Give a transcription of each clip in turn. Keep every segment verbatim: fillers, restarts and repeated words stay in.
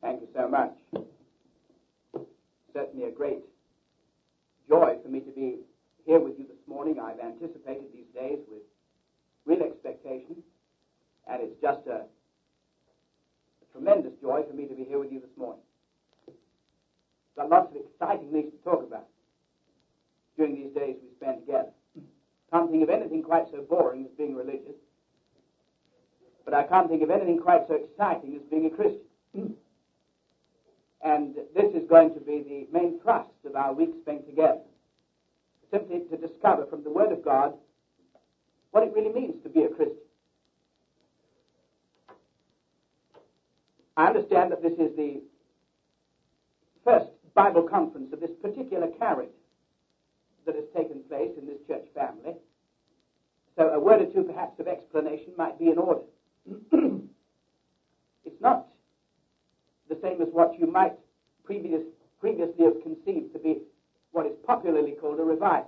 Thank you so much. Certainly a great joy for me to be here with you this morning. I've anticipated these days with real expectation, and it's just a, a tremendous joy for me to be here with you this morning. Got lots of exciting things to talk about during these days we spend together. Can't think of anything quite so boring as being religious, but I can't think of anything quite so exciting as being a Christian. And this is going to be the main thrust of our week spent together, simply to discover from the Word of God what it really means to be a Christian. I understand that this is the first Bible conference of this particular character that has taken place in this church family, so a word or two perhaps of explanation might be in order. It's not the same as what you might previous, previously have conceived to be what is popularly called a revival.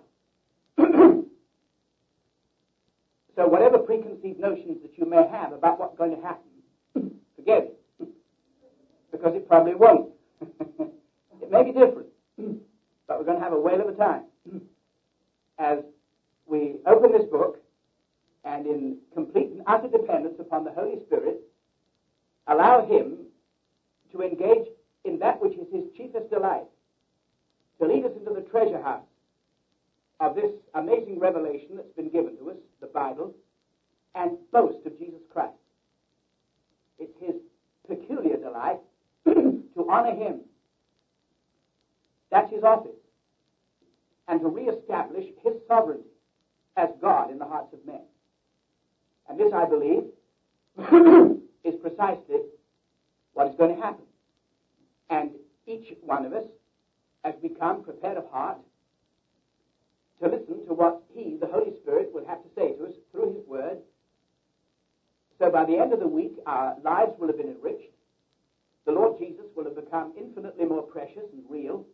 So whatever preconceived notions that you may have about what's going to happen, forget it, because it probably won't. It may be different, but we're going to have a whale of a time as we open this book and in complete and utter dependence upon the Holy Spirit, allow Him to engage in that which is His chiefest delight, to lead us into the treasure house of this amazing revelation that's been given to us, the Bible, and boast of Jesus Christ. It's His peculiar delight to honor Him. That's His office. And to reestablish His sovereignty as God in the hearts of men. And this, I believe, is precisely what is going to happen. And each one of us has become prepared of heart to listen to what He, the Holy Spirit, will have to say to us through His Word. So by the end of the week, our lives will have been enriched. The Lord Jesus will have become infinitely more precious and real.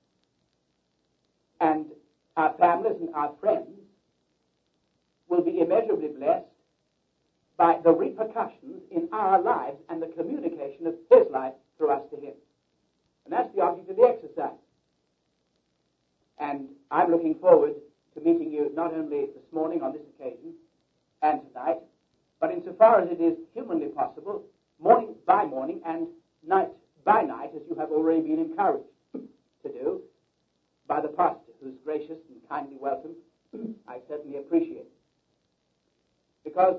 And our families and our friends will be immeasurably blessed by the repercussions in our lives and the communication of His life through us to Him. And that's the object of the exercise. And I'm looking forward to meeting you not only this morning on this occasion and tonight, but insofar as it is humanly possible, morning by morning and night by night, as you have already been encouraged to do by the pastor, who's gracious and kindly welcome. I certainly appreciate it. Because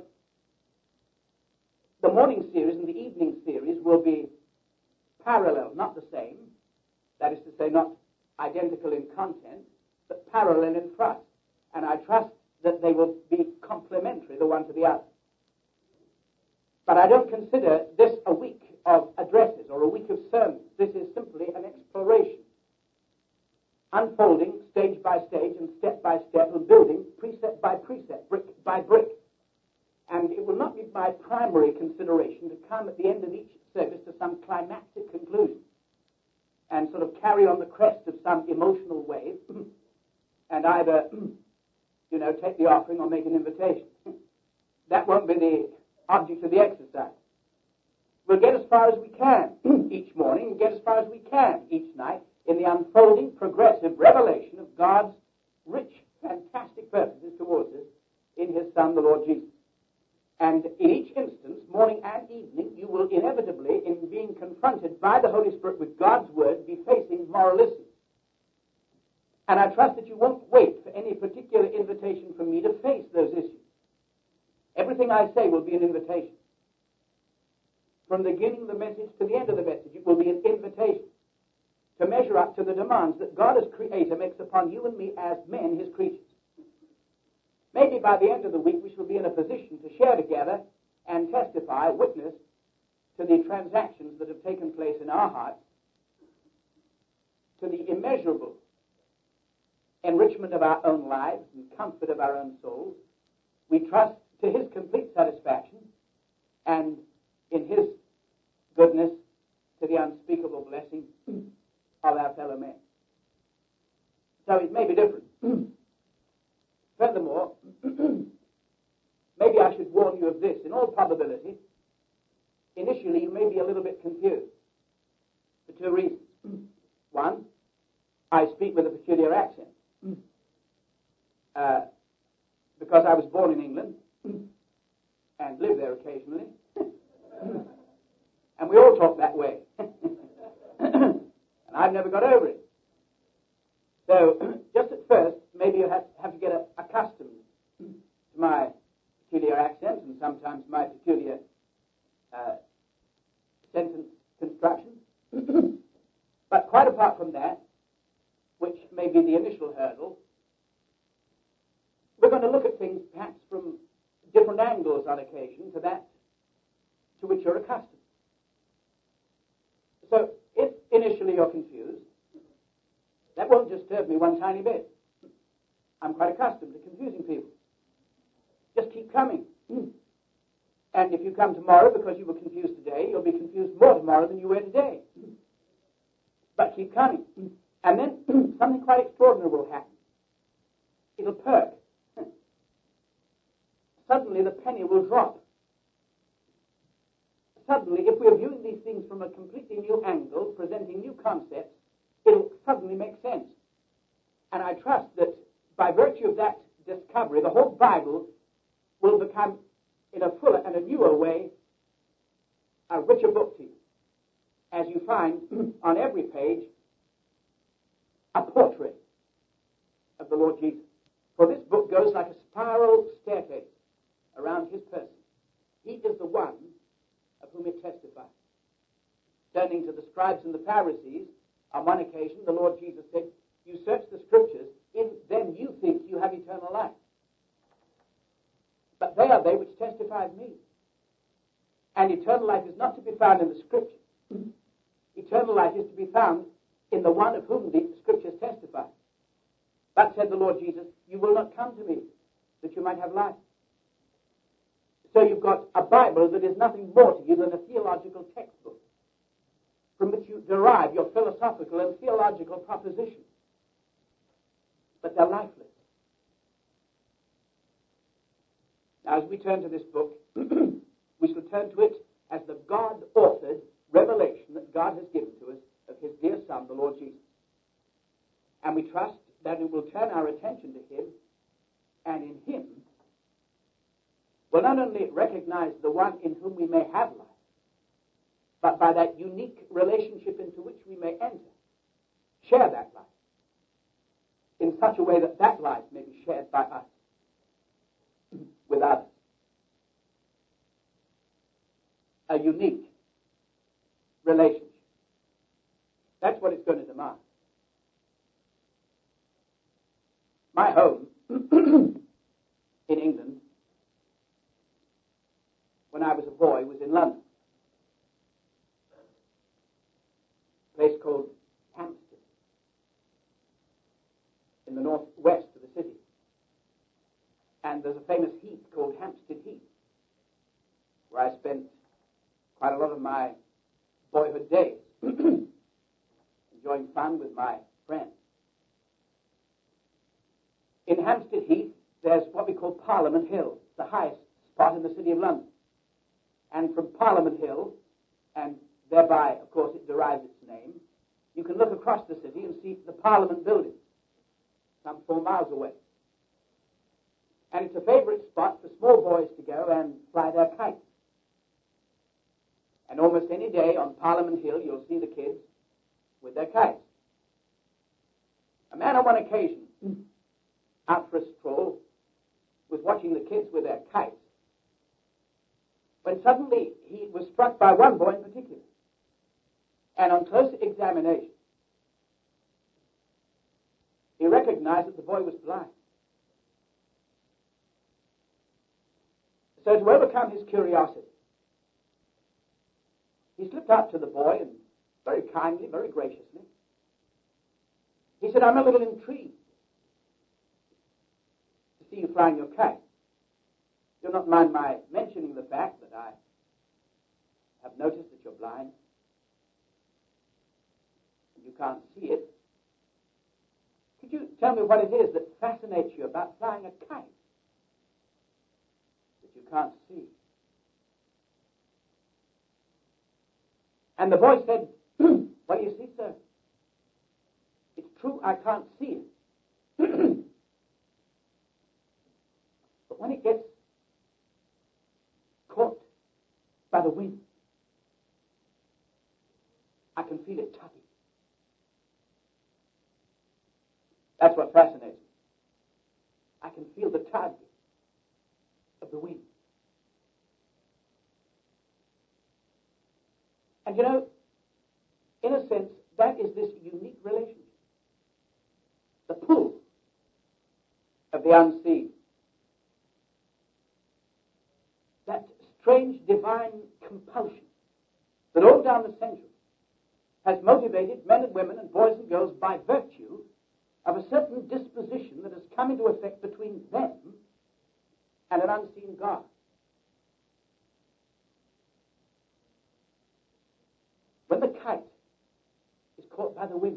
the morning series and the evening series will be parallel, not the same. That is to say, not identical in content, but parallel in thrust. And I trust that they will be complementary, the one to the other. But I don't consider this a week of addresses or a week of sermons. This is simply an exploration, unfolding stage by stage and step by step and building precept by precept, brick by brick. And it will not be my primary consideration to come at the end of each service to some climactic conclusion and sort of carry on the crest of some emotional wave and either, you know, take the offering or make an invitation. That won't be the object of the exercise. We'll get as far as we can each morning and get as far as we can each night in the unfolding, progressive revelation of God's rich, fantastic purposes towards us in His Son, the Lord Jesus. And in each instance, morning and evening, you will inevitably, in being confronted by the Holy Spirit with God's Word, be facing moral issues. And I trust that you won't wait for any particular invitation from me to face those issues. Everything I say will be an invitation. From the beginning of the message to the end of the message, it will be an invitation to measure up to the demands that God as Creator makes upon you and me as men, His creatures. Maybe by the end of the week we shall be in a position to share together and testify, witness to the transactions that have taken place in our hearts, to the immeasurable enrichment of our own lives and comfort of our own souls. We trust to His complete satisfaction and in His goodness to the unspeakable blessing of our fellow men. So it may be different. Furthermore, maybe I should warn you of this. In all probability, initially you may be a little bit confused. two reasons. One, I speak with a peculiar accent. Uh, because I was born in England and live there occasionally. And we all talk that way. And I've never got over it. So, just at first, maybe you have, have to get a, accustomed to my peculiar accent and sometimes my peculiar uh, sentence construction. But quite apart from that, which may be the initial hurdle, we're going to look at things perhaps from different angles on occasion to that to which you're accustomed. So, if initially you're confused, that won't disturb me one tiny bit. I'm quite accustomed to confusing people. Just keep coming. And if you come tomorrow because you were confused today, you'll be confused more tomorrow than you were today. But keep coming. And then something quite extraordinary will happen. It'll perk. Suddenly the penny will drop. Suddenly, if we're viewing these things from a completely new angle, presenting new concepts, it'll suddenly make sense. And I trust that by virtue of that discovery, the whole Bible will become, in a fuller and a newer way, a richer book to you. As you find on every page a portrait of the Lord Jesus. For this book goes like a spiral staircase around his person. He is the one of whom it testifies. Turning to the scribes and the Pharisees, on one occasion the Lord Jesus said, "You search the scriptures, in them you think you have eternal life. But they are they which testify of me. And eternal life is not to be found in the scriptures. Eternal life is to be found in the one of whom the scriptures testify. But," said the Lord Jesus, "you will not come to me that you might have life." So you've got a Bible that is nothing more to you than a theological textbook from which you derive your philosophical and theological propositions. But they're lifeless. Now, as we turn to this book, we shall turn to it as the God-authored revelation that God has given to us of his dear Son, the Lord Jesus. And we trust that it will turn our attention to him, and in him will not only recognize the one in whom we may have life, but by that unique relationship into which we may enter, share that life in such a way that that life may be shared by us with others. A unique relationship. That's what it's going to demand. My home in England, when I was a boy, was in London. A place called Hampstead, in the northwest of the city. And there's a famous heath called Hampstead Heath, where I spent quite a lot of my boyhood days, enjoying fun with my friends. In Hampstead Heath, there's what we call Parliament Hill, the highest spot in the city of London. And from Parliament Hill, and thereby, of course, it derives its name, you can look across the city and see the Parliament building, some four miles away. And it's a favorite spot for small boys to go and fly their kites. And almost any day on Parliament Hill, you'll see the kids with their kites. A man on one occasion, out for a stroll, was watching the kids with their kites, when suddenly he was struck by one boy in particular. And on closer examination, he recognized that the boy was blind. So to overcome his curiosity, he slipped up to the boy and very kindly, very graciously, he said, "I'm a little intrigued to see you flying your kite. You'll not mind my mentioning the fact that I have noticed that you're blind and you can't see it. Could you tell me what it is that fascinates you about flying a kite that you can't see?" And the boy said, Well, you see, sir, it's true I can't see it. But when it gets caught by the wind, I can feel it tugging. That's what fascinates me. I can feel the tug of the wind. And you know, in a sense, that is this unique relationship. The pull of the unseen. That strange divine compulsion that all down the century has motivated men and women and boys and girls by virtue of a certain disposition that has come into effect between them and an unseen God. When the kite is caught by the wind,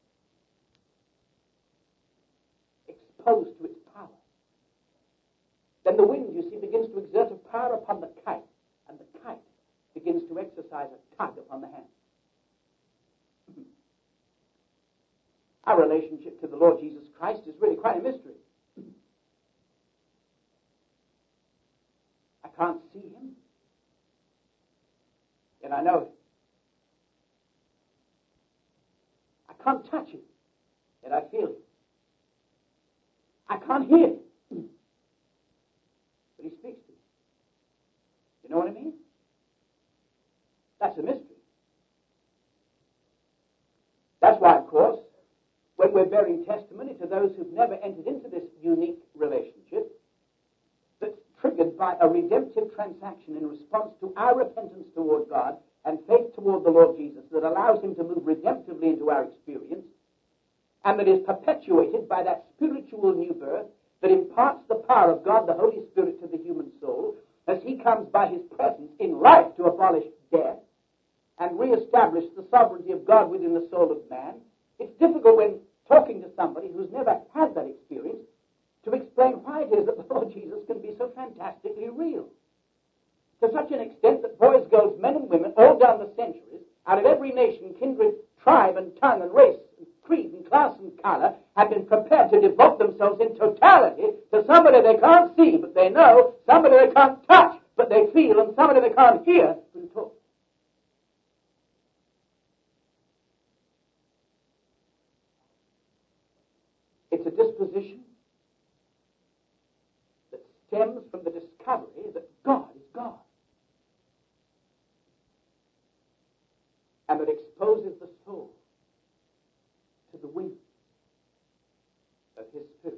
exposed to its power, then the wind, you see, begins to exert a power upon the kite, and the kite begins to exercise a tug upon the hand. Our relationship to the Lord Jesus Christ is really quite a mystery. I can't see him, yet I know it. I can't touch him, yet I feel it. I can't hear him, but he speaks to me. You know what I mean? That's a mystery. That's why, of course, when we're bearing testimony to those who've never entered into this unique relationship that's triggered by a redemptive transaction in response to our repentance toward God and faith toward the Lord Jesus that allows him to move redemptively into our experience, and that is perpetuated by that spiritual new birth that imparts the power of God, the Holy Spirit, to the human soul, as he comes by his presence in life to abolish death and reestablish the sovereignty of God within the soul of man. It's difficult when talking to somebody who's never had that experience to explain why it is that the Lord Jesus can be so fantastically real. To such an extent that boys, girls, men and women, all down the centuries, out of every nation, kindred, tribe and tongue and race, and creed and class and color, have been prepared to devote themselves in totality to somebody they can't see but they know, somebody they can't touch but they feel, and somebody they can't hear but talk. It's a disposition that stems from the discovery that God is God, and that exposes the soul to the wind of his Spirit.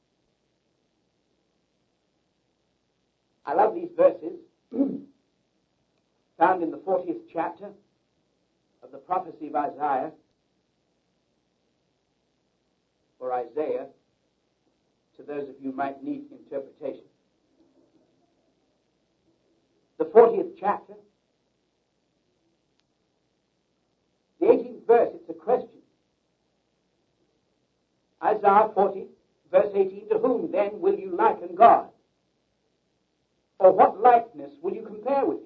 I love these verses found in the fortieth chapter of the prophecy of Isaiah, or Isaiah, to those of you who might need interpretation. The fortieth chapter, the eighteenth verse, it's a question. Isaiah forty, verse eighteen, to whom then will you liken God? Or what likeness will you compare with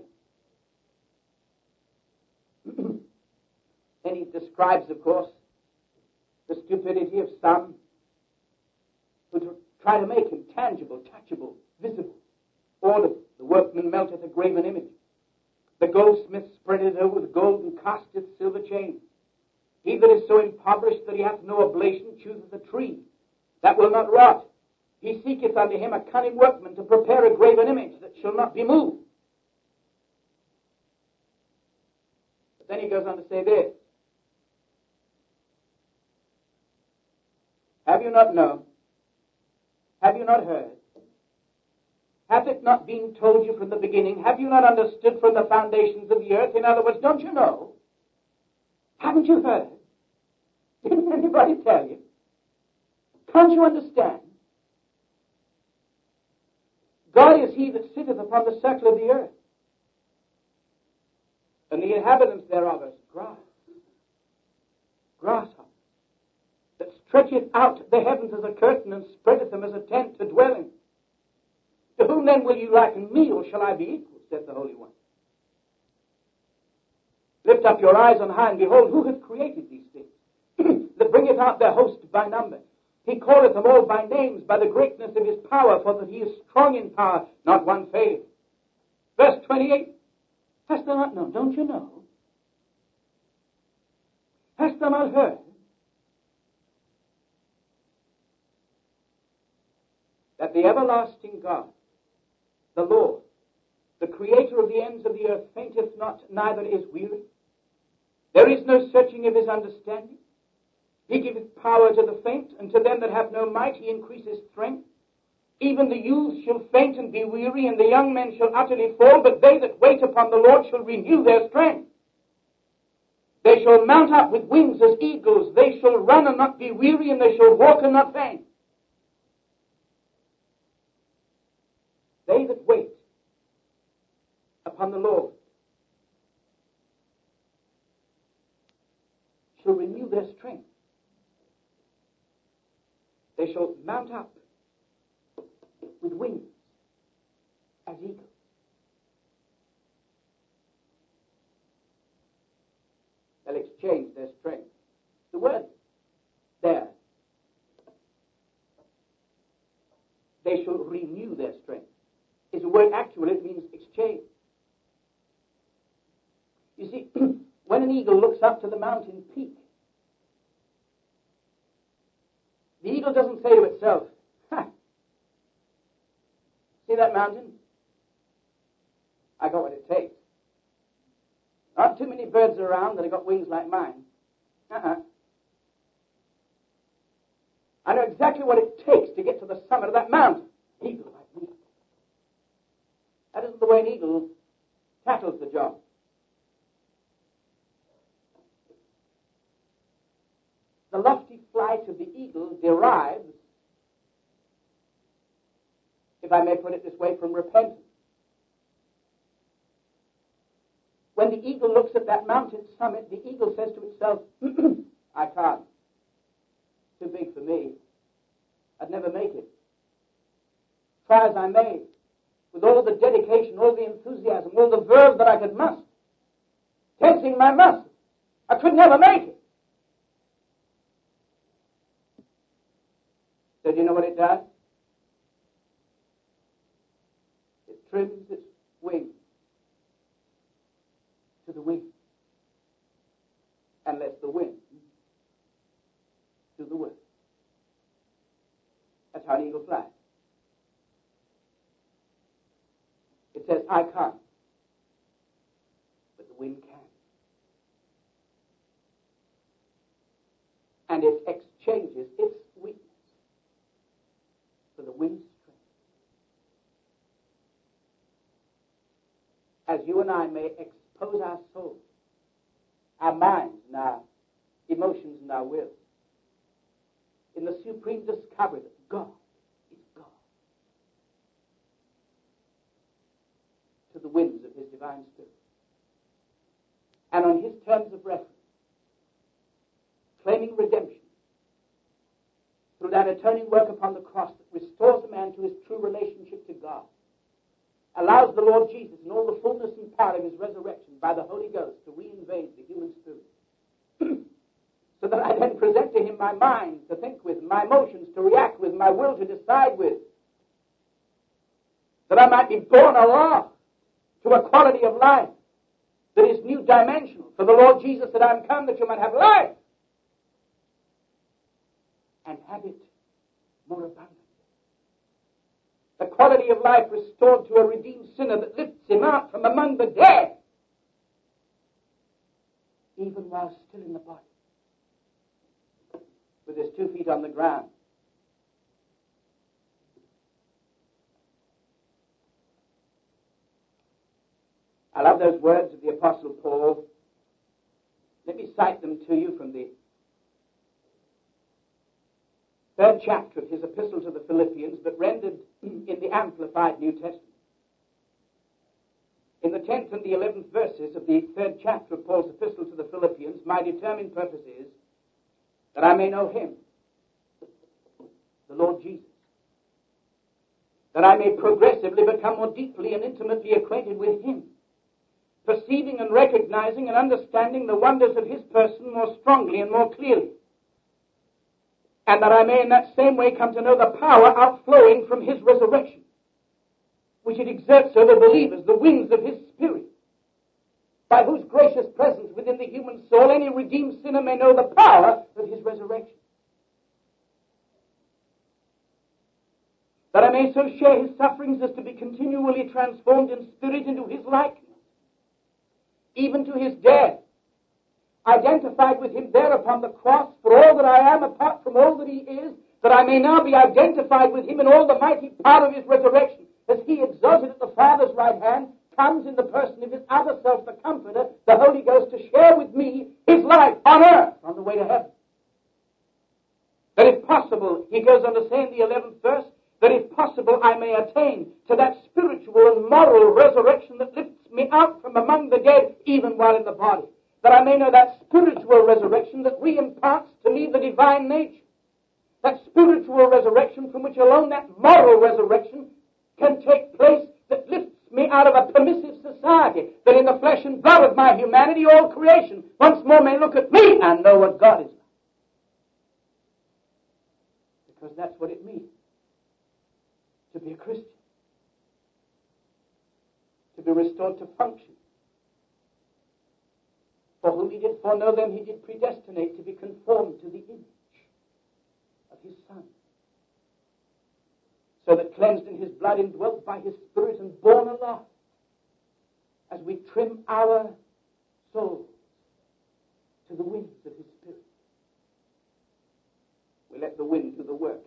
him? Then he describes, of course, the stupidity of some who try to make him tangible, touchable, visible, audible. The workman melteth a graven image. The goldsmith spreadeth over with gold and casteth silver chain. He that is so impoverished that he hath no oblation chooseth a tree that will not rot. He seeketh unto him a cunning workman to prepare a graven image that shall not be moved. But then he goes on to say this. Have you not known? Have you not heard? Hath it not been told you from the beginning? Have you not understood from the foundations of the earth? In other words, don't you know? Haven't you heard? Didn't anybody tell you? Can't you understand? God is he that sitteth upon the circle of the earth, and the inhabitants thereof is grass, grasshopper, that stretcheth out the heavens as a curtain and spreadeth them as a tent to dwell in. To whom then will you liken me, or shall I be equal, saith the Holy One? Lift up your eyes on high, and behold, who hath created these things? That bringeth out their host by number. He calleth them all by names, by the greatness of his power, for that he is strong in power, not one faileth. Verse twenty-eight. Hast thou not known? Don't you know? Hast thou not heard that the everlasting God, the Lord, the creator of the ends of the earth, fainteth not, neither is weary? There is no searching of his understanding. He giveth power to the faint, and to them that have no might he increases strength. Even the youths shall faint and be weary, and the young men shall utterly fall, but they that wait upon the Lord shall renew their strength. They shall mount up with wings as eagles. They shall run and not be weary, and they shall walk and not faint. They that wait upon the Lord shall renew their strength. They shall mount up with wings as eagles. They'll exchange their strength. The word there, they shall renew their strength, is a word actually, it means exchange. You see, when an eagle looks up to the mountain peak, the eagle doesn't say to itself, ha, see that mountain? I got what it takes. Not too many birds around that have got wings like mine. Uh-uh. I know exactly what it takes to get to the summit of that mountain. Eagle like me. That isn't the way an eagle tackles the job. The lofty flight of the eagle derives, if I may put it this way, from repentance. When the eagle looks at that mountain summit, the eagle says to itself, I can't. Too big for me. I'd never make it. Try as I may, with all the dedication, all the enthusiasm, all the verve that I could muster, tensing my muscles, I could never make it. So do you know what it does? It trims its wings to the wind and lets the wind do the work. That's how an eagle flies. It says, I can't, but the wind can. And it exchanges its weakness for the wind's strength. As you and I may expose our souls, our minds and our emotions and our will, in the supreme discovery that God is God, to the winds of his divine spirit. And on his terms of reference, claiming redemption through that atoning work upon the cross that restores a man to his true relationship to God, allows the Lord Jesus in all the fullness and power of his resurrection by the Holy Ghost to reinvade the human spirit. So that I then present to him my mind to think with, my emotions to react with, my will to decide with. That I might be born aloft to a quality of life that is new dimensional. For the Lord Jesus said, I am come that you might have life and have it more abundantly. The quality of life restored to a redeemed sinner that lifts him out from among the dead, even while still in the body, with his two feet on the ground. I love those words of the Apostle Paul. Let me cite them to you from the third chapter of his epistle to the Philippians, but rendered in the Amplified New Testament. In the tenth and the eleventh verses of the third chapter of Paul's epistle to the Philippians, my determined purpose is that I may know him, the Lord Jesus, that I may progressively become more deeply and intimately acquainted with him, perceiving and recognizing and understanding the wonders of his person more strongly and more clearly. And that I may in that same way come to know the power outflowing from his resurrection, which it exerts over believers, the wings of his Spirit, by whose gracious presence within the human soul any redeemed sinner may know the power of his resurrection. That I may so share his sufferings as to be continually transformed in spirit into his likeness, even to his death, identified with him there upon the cross for all that I am apart from all that he is, that I may now be identified with him in all the mighty power of his resurrection, as he exalted at the Father's right hand comes in the person of his other self, the Comforter, the Holy Ghost, to share with me his life on earth on the way to heaven. That if possible, he goes on to say in the eleventh verse, that if possible I may attain to that spiritual and moral resurrection that lifts me out from among the dead even while in the body. That I may know that spiritual resurrection that re-imparts to me the divine nature. That spiritual resurrection from which alone that moral resurrection can take place, that lifts me out of a permissive society, that in the flesh and blood of my humanity all creation once more may look at me and know what God is like. Because that's what it means to be a Christian. To be restored to function. For whom he did foreknow them, he did predestinate to be conformed to the image of his Son. So that cleansed in his blood, indwelt by his Spirit, and borne aloft, as we trim our souls to the winds of his Spirit, we let the wind do the work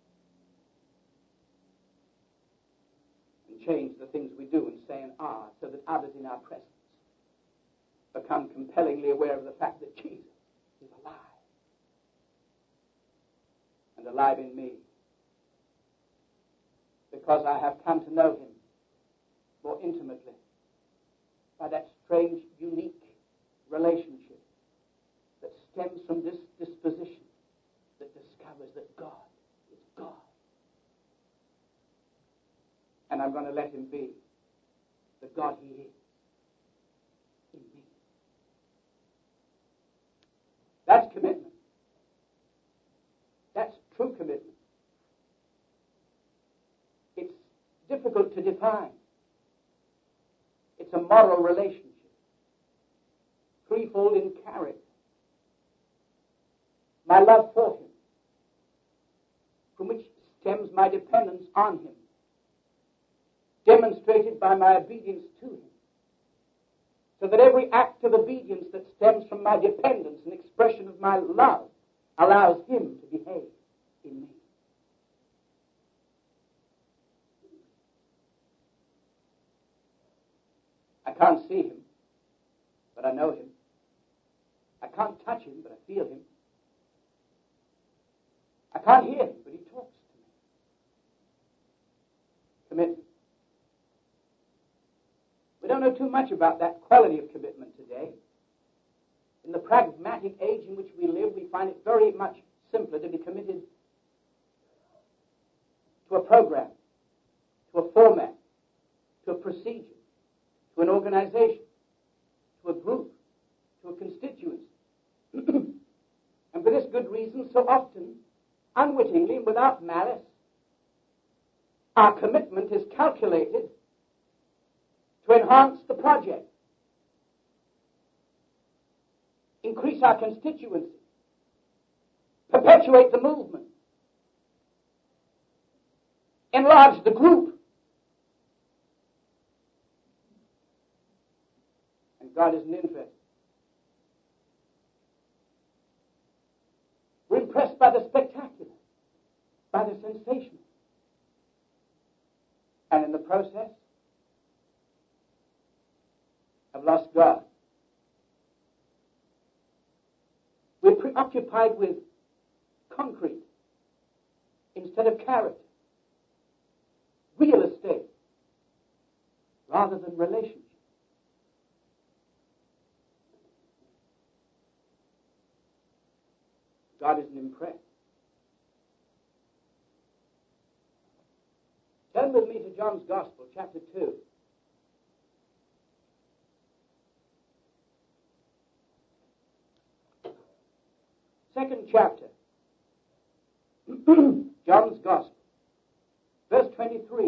and change the things we do and say and are, so that others in our presence become compellingly aware of the fact that Jesus is alive, and alive in me, because I have come to know him more intimately by that strange, unique relationship that stems from this disposition that discovers that God is God. And I'm going to let him be the God he is in me. That's commitment. That's true commitment. It's difficult to define. It's a moral relationship, threefold in character. My love for him, from which stems my dependence on him, demonstrated by my obedience to him, so that every act of obedience that stems from my dependence and expression of my love allows him to behave in me. I can't see him, but I know him. I can't touch him, but I feel him. I can't hear him, but he talks to me. Commitment. We don't know too much about that quality of commitment today. In the pragmatic age in which we live, we find it very much simpler to be committed to a program, to a format, to a procedure, to an organization, to a group, to a constituency. And for this good reason, so often, unwittingly and without malice, our commitment is calculated to enhance the project, increase our constituency, perpetuate the movement, enlarge the group. And God isn't interested. We're impressed by the spectacular, by the sensational. And in the process, have lost God. We're preoccupied with concrete instead of character, real estate rather than relationship. God isn't impressed. Turn with me to John's Gospel, chapter two. second chapter, John's Gospel, verse twenty-three.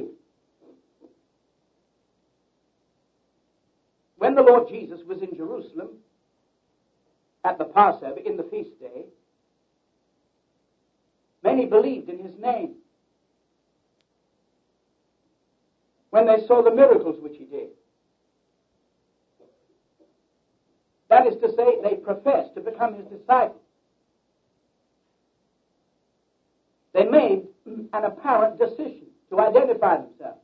When the Lord Jesus was in Jerusalem at the Passover, in the feast day, many believed in his name when they saw the miracles which he did. That is to say, they professed to become his disciples. They made an apparent decision to identify themselves.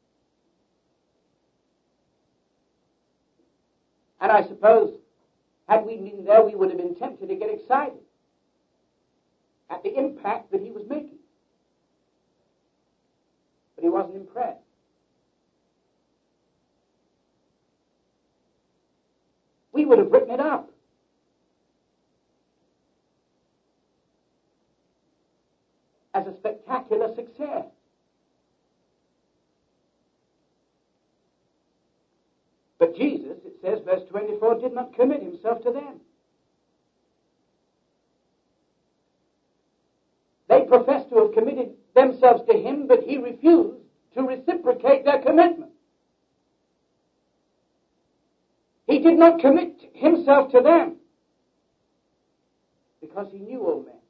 And I suppose, had we been there, we would have been tempted to get excited at the impact that he was making. But he wasn't impressed. We would have written it up. As a spectacular success. But Jesus, it says, verse twenty-four, did not commit himself to them. They professed to have committed themselves to him, but he refused to reciprocate their commitment. He did not commit himself to them because he knew all men.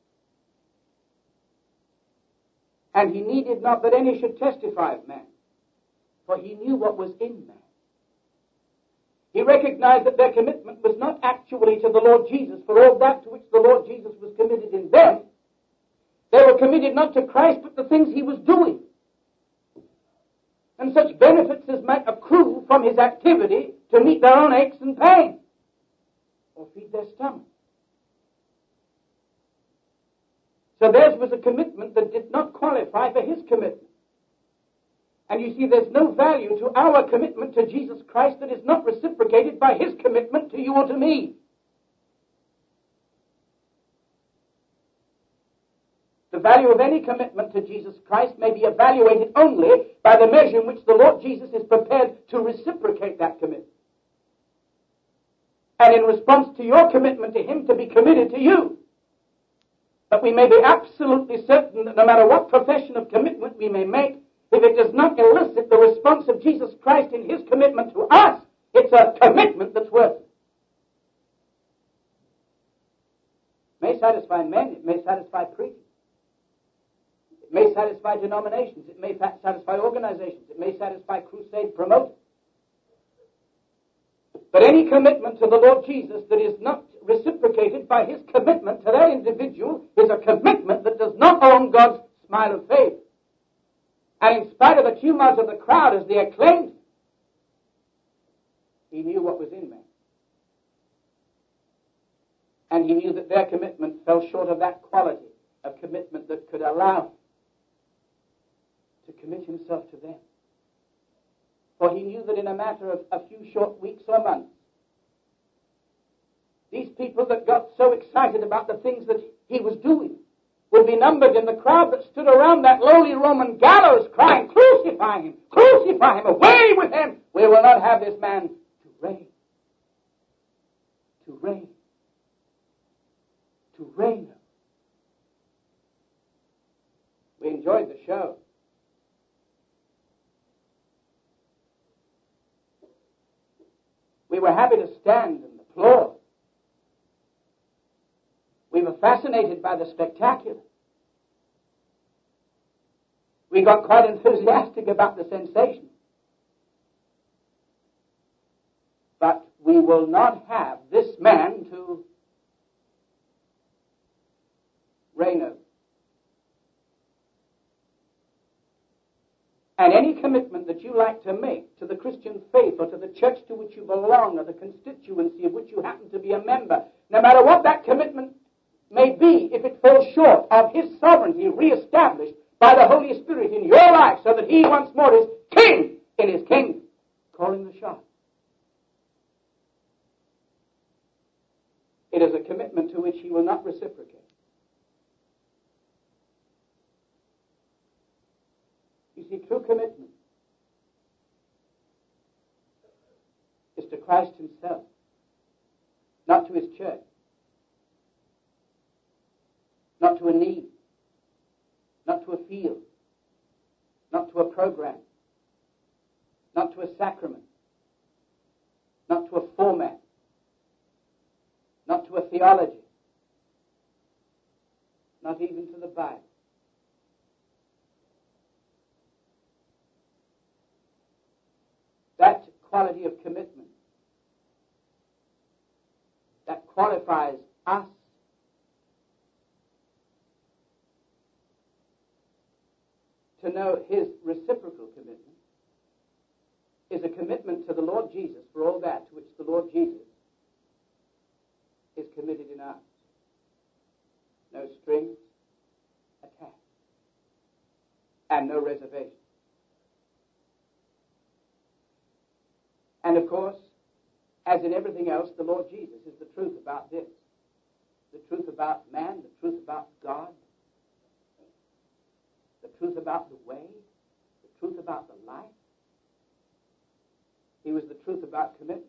And he needed not that any should testify of man, for he knew what was in man. He recognized that their commitment was not actually to the Lord Jesus, for all that to which the Lord Jesus was committed in them. They were committed not to Christ, but the things he was doing. And such benefits as might accrue from his activity to meet their own aches and pains, or feed their stomach. So theirs was a commitment that did not qualify for his commitment. And you see, there's no value to our commitment to Jesus Christ that is not reciprocated by his commitment to you or to me. The value of any commitment to Jesus Christ may be evaluated only by the measure in which the Lord Jesus is prepared to reciprocate that commitment. And in response to your commitment to him, to be committed to you. But we may be absolutely certain that no matter what profession of commitment we may make, if it does not elicit the response of Jesus Christ in his commitment to us, it's a commitment that's worthless. It may satisfy men, it may satisfy preachers. It may satisfy denominations, it may satisfy organizations, it may satisfy crusade promoters. But any commitment to the Lord Jesus that is not reciprocated by his commitment to that individual is a commitment that does not own God's smile of faith. And in spite of the tumult of the crowd as they acclaimed, he knew what was in man. And he knew that their commitment fell short of that quality of commitment that could allow him to commit himself to them. For he knew that in a matter of a few short weeks or months, these people that got so excited about the things that he was doing would be numbered in the crowd that stood around that lowly Roman gallows crying, "Crucify him! Crucify him! Away with him! We will not have this man to reign. To reign. To reign." We enjoyed the show. We were happy to stand and applaud. We were fascinated by the spectacular. We got quite enthusiastic about the sensation. But we will not have this man to reign over. And any commitment that you like to make to the Christian faith or to the church to which you belong or the constituency of which you happen to be a member, no matter what that commitment may be, if it falls short of his sovereignty reestablished by the Holy Spirit in your life so that he once more is king in his kingdom, calling the shots. It is a commitment to which he will not reciprocate. You see, true commitment is to Christ himself, not to his church. to a need, not to a field, not to a program, not to a sacrament, not to a format, not to a theology, not even to the Bible. That quality of commitment that qualifies us to know his reciprocal commitment is a commitment to the Lord Jesus for all that to which the Lord Jesus is committed in us. No strings attached and no reservation. And of course, as in everything else, the Lord Jesus is the truth about this. The truth about man, the truth about God, the truth about the way, the truth about the life. He was the truth about commitment.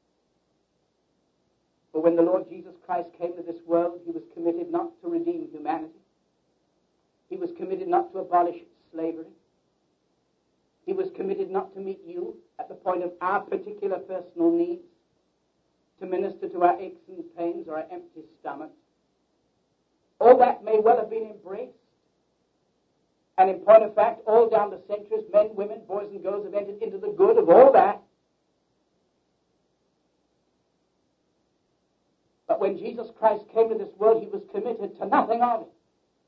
For when the Lord Jesus Christ came to this world, he was committed not to redeem humanity. He was committed not to abolish slavery. He was committed not to meet you at the point of our particular personal needs, to minister to our aches and pains or our empty stomachs. All that may well have been embraced. And in point of fact, all down the centuries, men, women, boys and girls have entered into the good of all that. But when Jesus Christ came to this world, he was committed to nothing of it.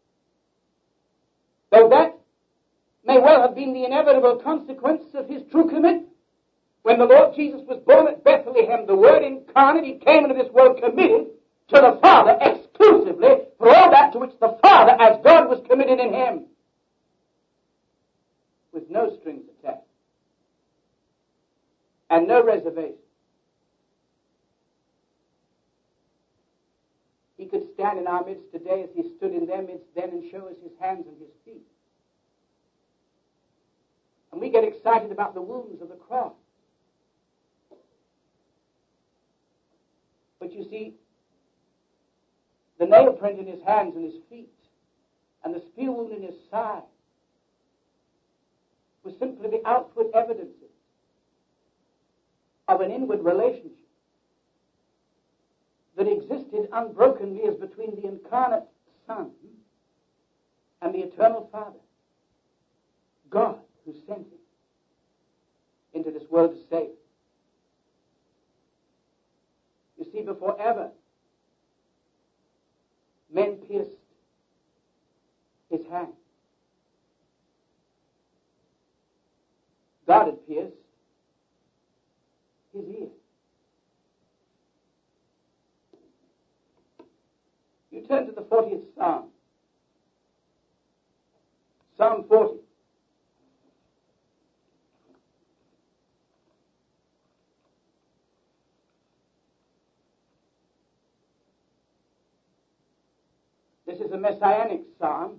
Though that may well have been the inevitable consequence of his true commitment. When the Lord Jesus was born at Bethlehem, the Word incarnate, he came into this world committed to the Father exclusively for all that to which the Father, as God, was committed in him, with no strings attached and no reservation. He could stand in our midst today as he stood in their midst then and show us his hands and his feet. And we get excited about the wounds of the cross. But you see, the nail print in his hands and his feet and the spear wound in his side was simply the outward evidences of an inward relationship that existed unbrokenly as between the incarnate Son and the eternal Father, God, who sent him into this world to save. You see, before ever men pierced his hand, God had pierced his ear. You turn to the fortieth Psalm. Psalm forty. This is a messianic psalm,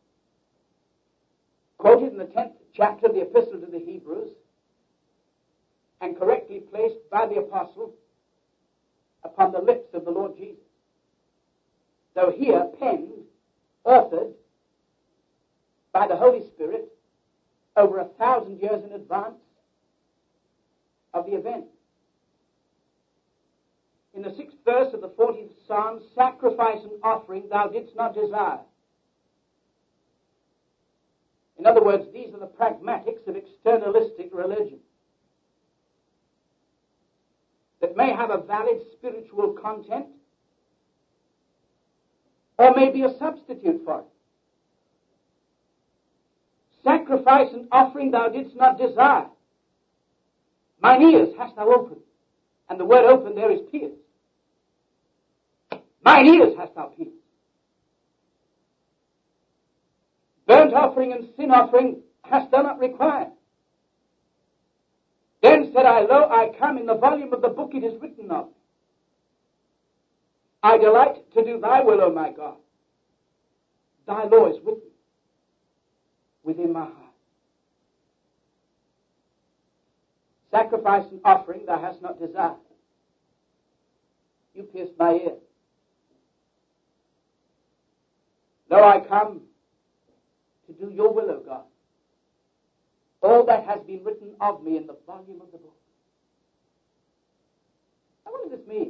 quoted in the tenth chapter of the Epistle to the Hebrews, and correctly placed by the apostle upon the lips of the Lord Jesus. Though here penned, authored by the Holy Spirit over a thousand years in advance of the event. In the sixth verse of the fortieth Psalm, sacrifice and offering thou didst not desire. In other words, these are the pragmatics of externalistic religion that may have a valid spiritual content or may be a substitute for it. Sacrifice and offering thou didst not desire. Mine ears hast thou opened. And the word open there is pierced. Mine ears hast thou pierced. Burnt offering and sin offering hast thou not required. Then said I, lo, I come, in the volume of the book it is written of. I delight to do thy will, O my God. Thy law is with me, within my heart. Sacrifice and offering thou hast not desired. You pierced my ear. Lo, I come to do your will, O God. All that has been written of me in the volume of the book. Now, what does this mean?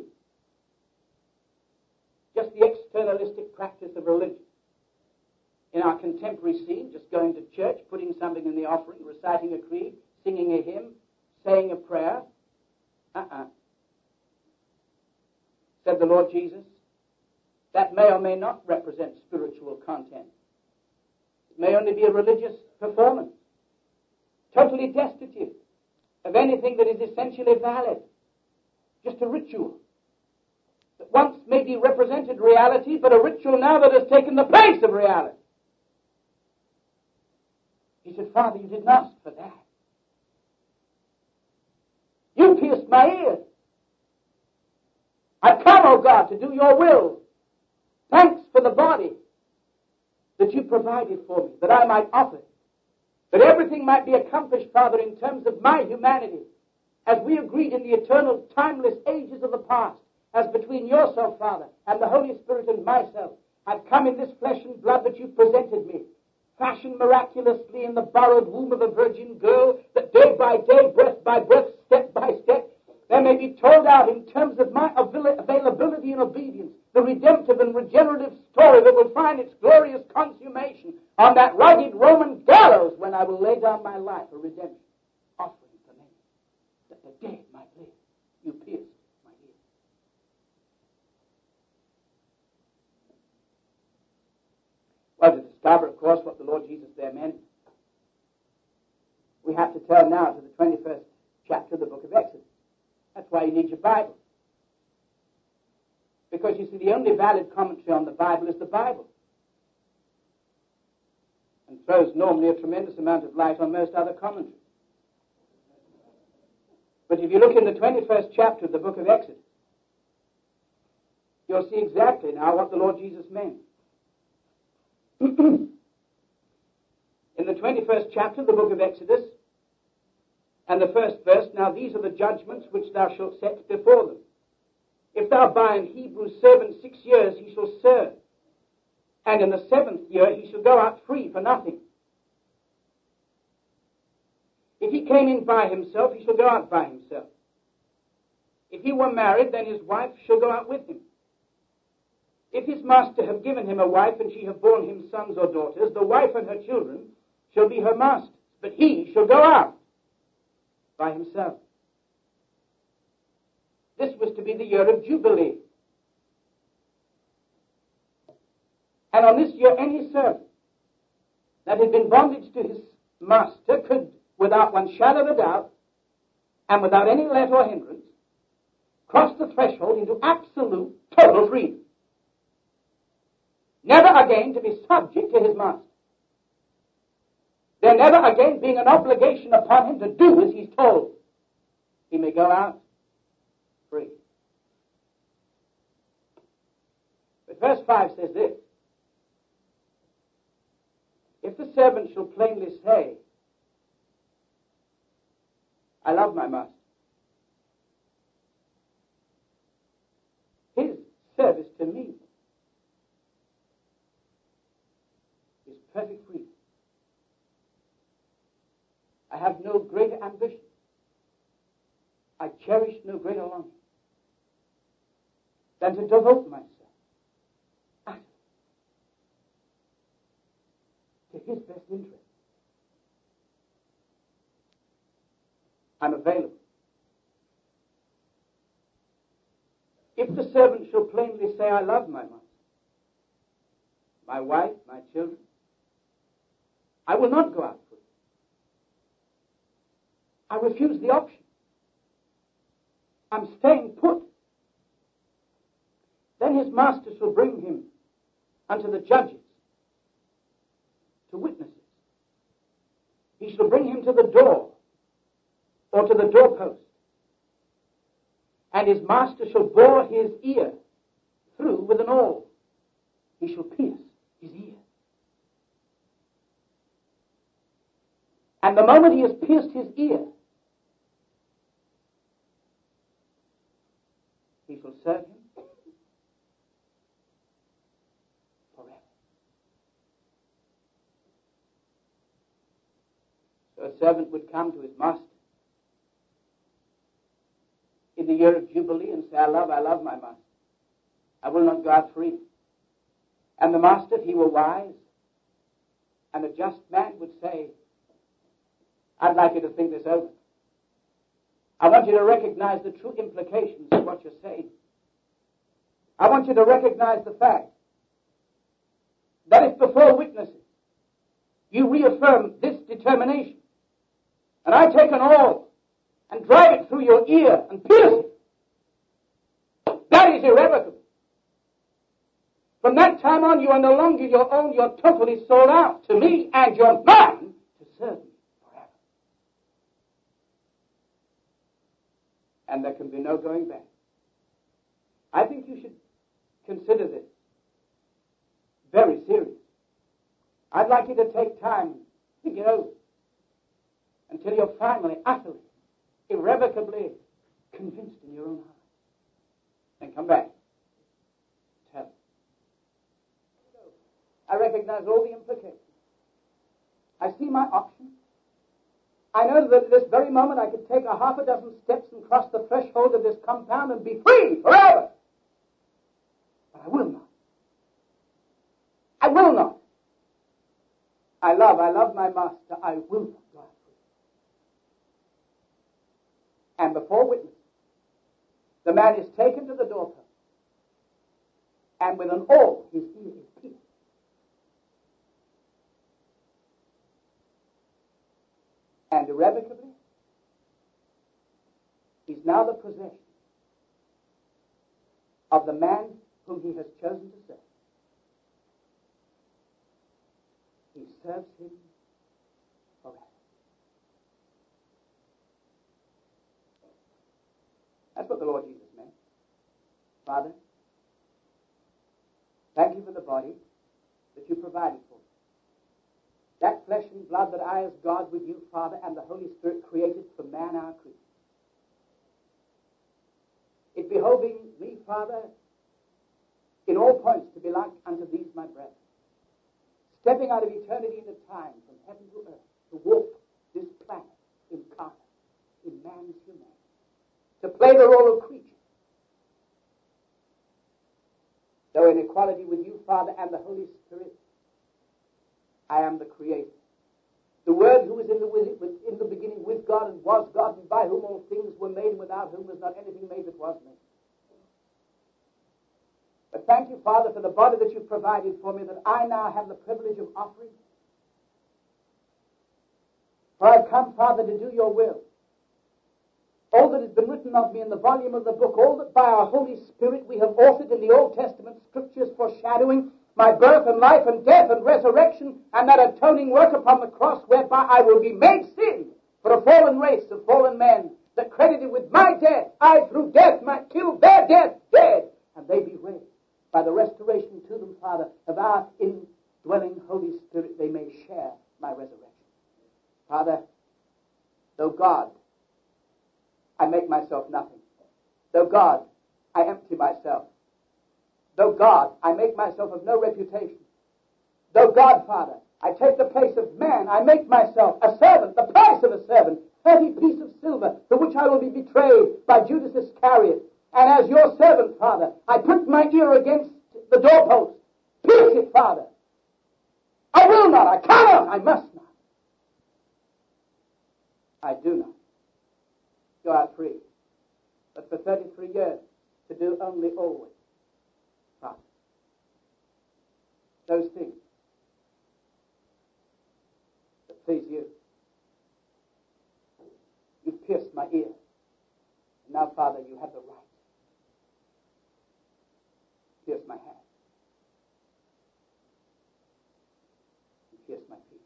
Just the externalistic practice of religion. In our contemporary scene, just going to church, putting something in the offering, reciting a creed, singing a hymn, saying a prayer. Uh-uh. Said the Lord Jesus, that may or may not represent spiritual content. It may only be a religious performance, totally destitute of anything that is essentially valid. Just a ritual that once maybe represented reality, but a ritual now that has taken the place of reality. He said, Father, you didn't ask for that. You pierced my ear. I come, O God, to do your will. Thanks for the body that you provided for me, that I might offer it. That everything might be accomplished, Father, in terms of my humanity, as we agreed in the eternal, timeless ages of the past, as between yourself, Father, and the Holy Spirit and myself. I've come in this flesh and blood that you've presented me, fashioned miraculously in the borrowed womb of a virgin girl, that day by day, breath by breath, step by step, there may be told out in terms of my availability and obedience, the redemptive and regenerative story that will find its glorious consummation on that rugged Roman gallows when I will lay down my life a redemption offering for me, that the dead might live. You pierced my ear. Well, to discover, of course, what the Lord Jesus there meant, we have to turn now to the twenty-first chapter of the book of Exodus. That's why you need your Bible. Because, you see, the only valid commentary on the Bible is the Bible. And throws normally a tremendous amount of light on most other commentaries. But if you look in the twenty-first chapter of the book of Exodus, you'll see exactly now what the Lord Jesus meant. In the twenty-first chapter of the book of Exodus, and the first verse, now these are the judgments which thou shalt set before them. If thou buy an Hebrew servant six years, he shall serve. And in the seventh year, he shall go out free for nothing. If he came in by himself, he shall go out by himself. If he were married, then his wife shall go out with him. If his master have given him a wife, and she have borne him sons or daughters, the wife and her children shall be her master's, but he shall go out by himself. This was to be the year of Jubilee. And on this year, any servant that had been bondage to his master could, without one shadow of a doubt, and without any let or hindrance, cross the threshold into absolute, total freedom. Never again to be subject to his master. There never again being an obligation upon him to do as he's told. He may go out free. But verse five says this: if the servant shall plainly say, I love my master, his service to me is perfect freedom. I have no greater ambition. I cherish no greater longing than to devote myself utterly to his best interest. I'm available. If the servant shall plainly say, I love my master, my wife, my children, I will not go out free. I refuse the option. I'm staying put. Then his master shall bring him unto the judges, to witnesses. He shall bring him to the door, or to the doorpost. And his master shall bore his ear through with an awl. He shall pierce his ear. And the moment he has pierced his ear, he shall serve him forever. a servant would come to his master in the year of Jubilee and say, I love, I love my master. I will not go out free. And the master, if he were wise and a just man, would say, I'd like you to think this over. I want you to recognize the true implications of what you're saying. I want you to recognize the fact that if before witnesses you reaffirm this determination, and I take an awl and drive it through your ear and pierce it, that is irrevocable. From that time on, you are no longer your own. You're totally sold out to me, and you're mine to serve me forever. And there can be no going back. I think you should consider this very serious. I'd like you to take time, think it over, until you're finally, utterly, irrevocably convinced in your own heart. Then come back. Tell. I recognize all the implications. I see my option. I know that at this very moment I could take a half a dozen steps and cross the threshold of this compound and be free forever. But I will not. I will not. I love, I love my master. I will not go out free. And before witness, the man is taken to the doorpost, and with an awl his ear is pierced. And irrevocably, he's now the possession of the man whom he has chosen to serve. He serves him forever. That's what the Lord Jesus meant. Father, thank you for the body that you provided for me. That flesh and blood that I as God with you, Father, and the Holy Spirit created for man our creature. It behoving me, Father, in all points to be like unto these my brethren, stepping out of eternity into time from heaven to earth, to walk this planet incarnate in man's humanity, to play the role of creature. Though in equality with you, Father, and the Holy Spirit, I am the Creator. The Word who was in the, in the beginning with God and was God, and by whom all things were made, and without whom was not anything made that was made. But thank you, Father, for the body that you've provided for me, that I now have the privilege of offering. For I've come, Father, to do your will. All that has been written of me in the volume of the book, all that by our Holy Spirit we have authored in the Old Testament scriptures foreshadowing my birth and life and death and resurrection and that atoning work upon the cross whereby I will be made sin for a fallen race of fallen men, that credited with my death, I through death might kill their death dead, and they be raised. By the restoration to them, Father, of our indwelling Holy Spirit, they may share my resurrection. Father, though God, I make myself nothing. Though God, I empty myself. Though God, I make myself of no reputation. Though God, Father, I take the place of man, I make myself a servant, the price of a servant, thirty pieces of silver, for which I will be betrayed by Judas Iscariot. And as your servant, Father, I put my ear against the doorpost. Pierce it, Father. I will not, I cannot, I must not. I do not go out free, but for thirty-three years to do only always, Father, those things that please you. You've pierced my ear. And now, Father, you have the right to pierce my hand. You pierce my feet.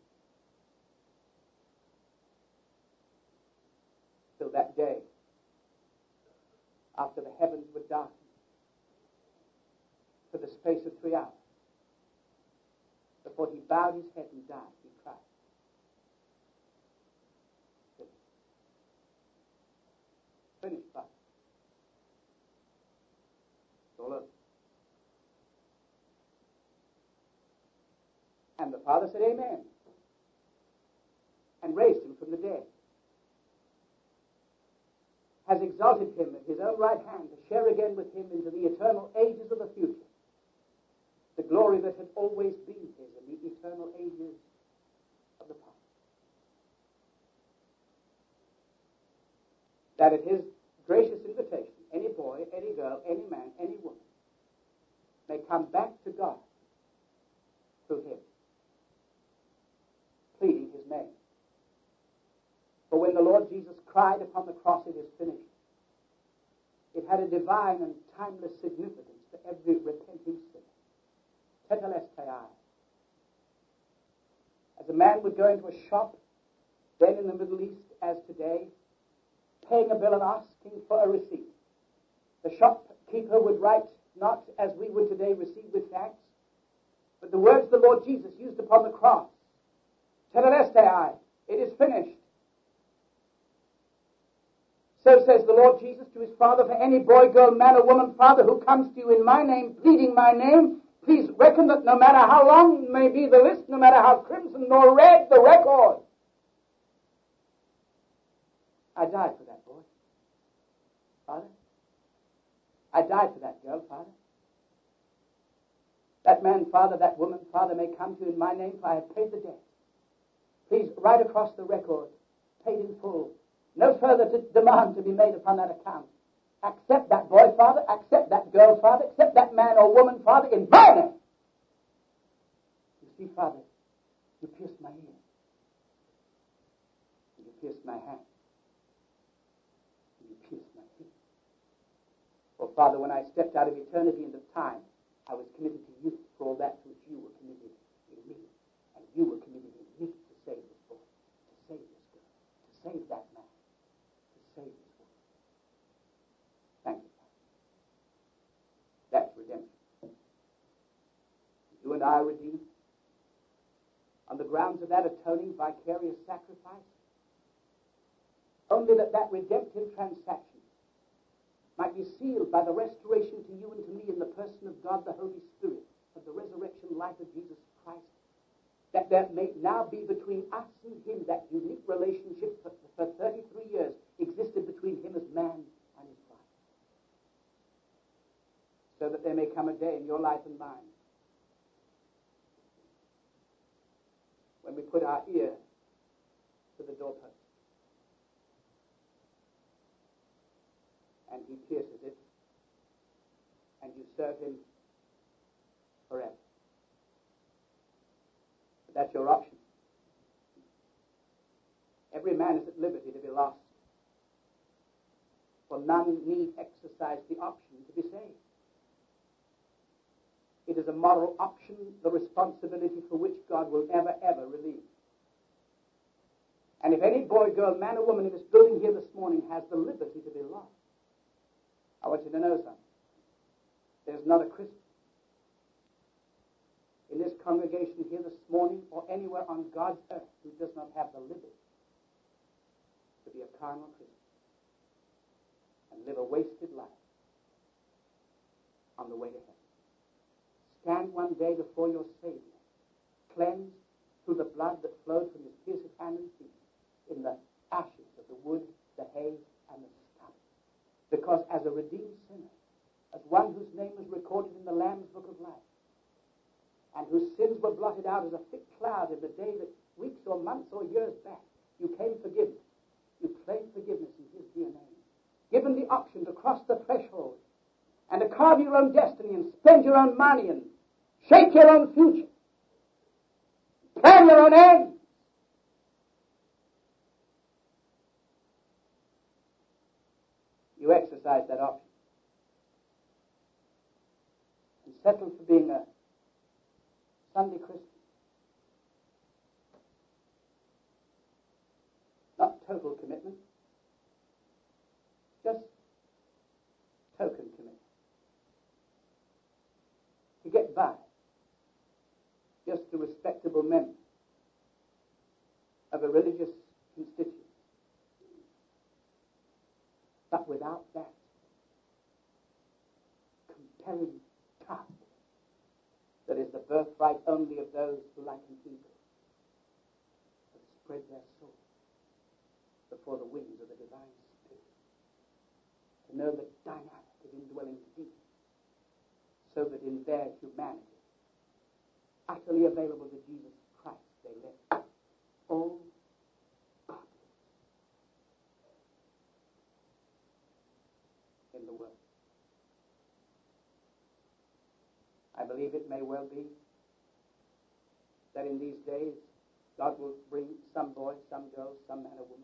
Till that day, after the heavens were darkened, for the space of three hours, before he bowed his head and died, he cried, finished, Father. It's all over. And the Father said, Amen. and raised him from the dead, has exalted him at his own right hand to share again with him into the eternal ages of the future the glory that had always been his in the eternal ages of the past. That at his gracious invitation, any boy, any girl, any man, any woman may come back to God through him, pleading his name. For when the Lord Jesus cried upon the cross, "It is finished," it had a divine and timeless significance to every repenting sinner. Tetelestai. As a man would go into a shop, then in the Middle East as today, paying a bill and asking for a receipt, the shopkeeper would write, not as we would today, receive with thanks, but the words the Lord Jesus used upon the cross. Tetelestai, it is finished. So says the Lord Jesus to his Father, for any boy, girl, man, or woman, Father, who comes to you in my name, pleading my name, please reckon that no matter how long may be the list, no matter how crimson nor red the record, I died for that boy, Father. I died for that girl, Father. That man, Father, that woman, Father, may come to you in my name, for I have paid the debt. Please write across the record, paid in full. No further to demand to be made upon that account. Accept that boy, Father. Accept that girl, Father. Accept that man or woman, Father, in my name. You see, Father, you pierced my ear. You pierced my hand. You pierced my feet. For, Father, when I stepped out of eternity into time, I was committed to you for all that to which you were committed in me. And you were committed in me to save this boy, to save this girl, to save that man. Save this world. Thank you, Father. That's redemption. You and I are redeemed on the grounds of that atoning vicarious sacrifice, only that that redemptive transaction might be sealed by the restoration to you and to me in the person of God the Holy Spirit of the resurrection life of Jesus Christ, that there may now be between us and him that unique relationship for, for thirty-three years existed between him as man and his wife. So that there may come a day in your life and mine when we put our ear to the doorpost and he pierces it and you serve him forever. But that's your option. Every man is at liberty to be lost, for none need exercise the option to be saved. It is a moral option, the responsibility for which God will never, ever relieve. And if any boy, girl, man, or woman in this building here this morning has the liberty to be lost, I want you to know something. There's not a Christian in this congregation here this morning or anywhere on God's earth who does not have the liberty to be a carnal Christian and live a wasted life on the way to heaven. Stand one day before your Savior, cleansed through the blood that flowed from his pierced hand and feet in the ashes of the wood, the hay, and the scum. Because as a redeemed sinner, as one whose name is recorded in the Lamb's Book of Life, and whose sins were blotted out as a thick cloud in the day that weeks or months or years back, you claim forgiveness. You claim forgiveness in his dear name. Given the option to cross the threshold and to carve your own destiny and spend your own money and shape your own future, plan your own ends. You exercise that option and settle for being a Sunday Christian. Not total commitment, just token commitment. To get by, just a respectable member of a religious constituency. But without that compelling tie that is the birthright only of those who, like an eagle, have spread their soul before the wings of the divine Spirit, to know the dynamic of indwelling deep, so that in their humanity, utterly available to Jesus Christ, they live. Oh, God, in the world. I believe it may well be that in these days God will bring some boy, some girl, some man or woman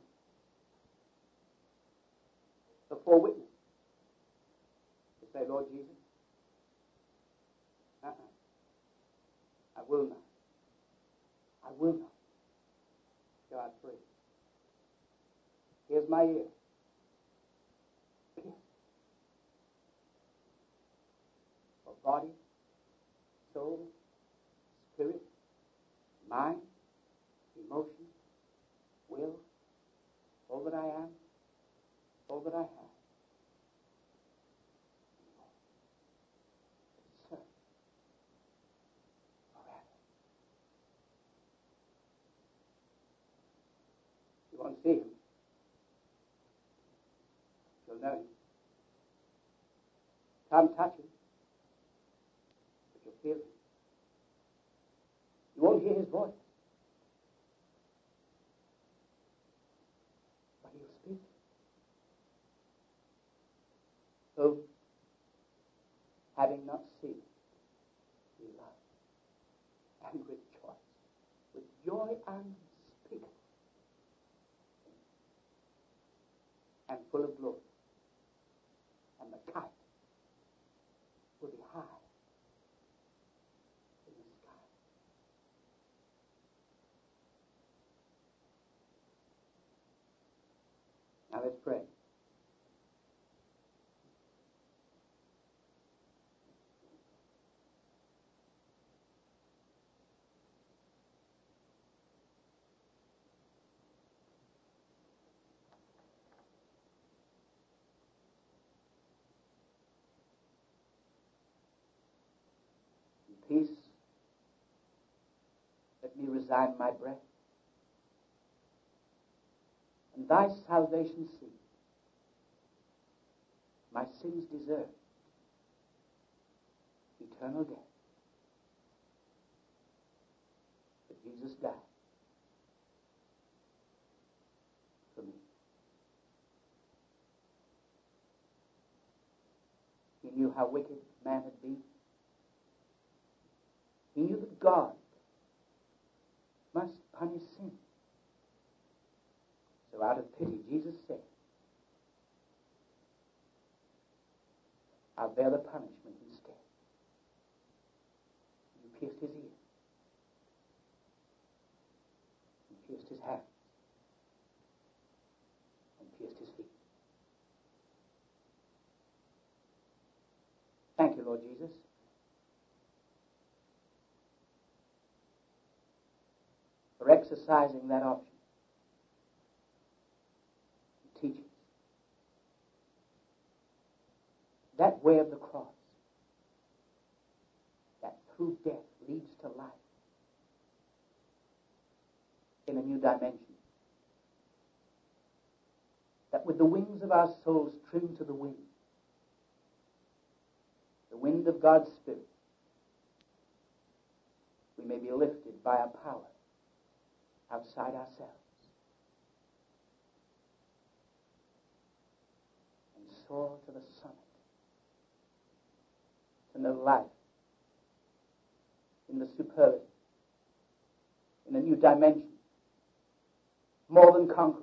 before witness to say, Lord Jesus, uh-uh, I will not. I will not. God free. Here's my ear. For body, soul, spirit, mind, emotion, will, all that I am, all that I have. Serve forever. You won't see him. You'll know him. Come touch him. But you'll feel him. You won't hear his voice. But he'll speak. So, having not seen, we love and rejoice with joy unspeakable and full of glory. And the kite will be high in the sky. Now let's pray. In peace, let me resign my breath, and thy salvation see. My sins deserve eternal death. But Jesus died for me. He knew how wicked man had been. He knew that God must punish sin. So out of pity, Jesus said, I'll bear the punishment instead. You pierced his ear. And pierced his hands. And pierced his feet. Thank you, Lord Jesus. For exercising that option. Teaching. That way of the cross. That through death leads to life. In a new dimension. That with the wings of our souls trimmed to the wind. The wind of God's Spirit. We may be lifted by a power outside ourselves. And soar to the summit. To know life in the superlative. In a new dimension. More than conquerors.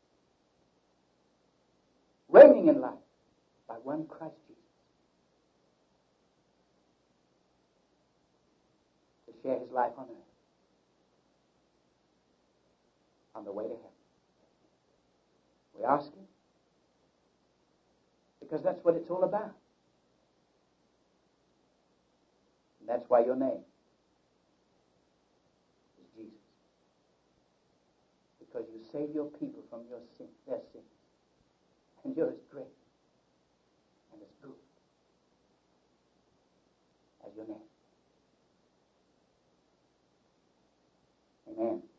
Reigning in life by one Christ Jesus. To share his life on earth. On the way to heaven. We ask him because that's what it's all about. And that's why your name is Jesus. Because you save your people from your sin, their sins. And you're as great and as good as your name. Amen.